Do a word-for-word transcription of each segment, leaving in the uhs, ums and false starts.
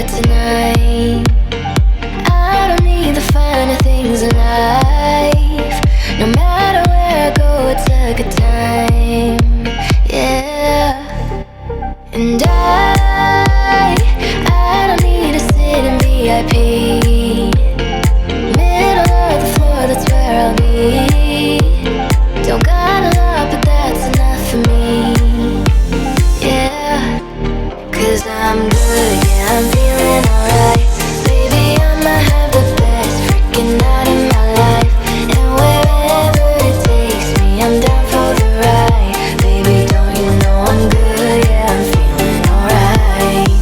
good tonight. I don't need the finer things in life. No matter where I go, it's a good time. Yeah. And I, I don't need to sit in V I P. Middle of the floor, that's where I'll be. Don't got a lot, but that's enough for me. Yeah. Cause I'm good, yeah, I'm feeling alright. Baby, I'ma have the best freaking night of my life. And wherever it takes me, I'm down for the ride. Baby, don't you know I'm good, yeah, I'm feeling alright.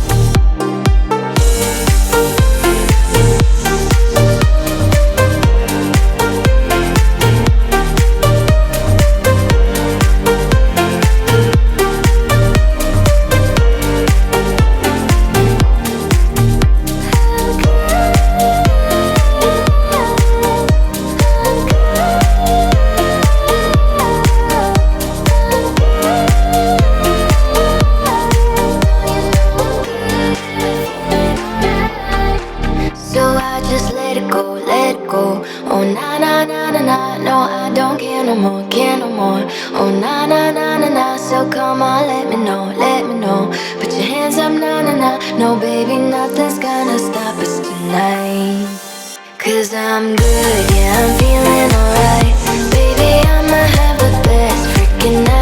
So I just let it go, let it go. Oh na na na na na, no I don't care no more, care no more. Oh na na na na na, so come on, let me know, let me know. Put your hands up, na na na. No baby, nothing's gonna stop us tonight. Cause I'm good, yeah, I'm feeling alright. Baby, I'ma have the best freaking night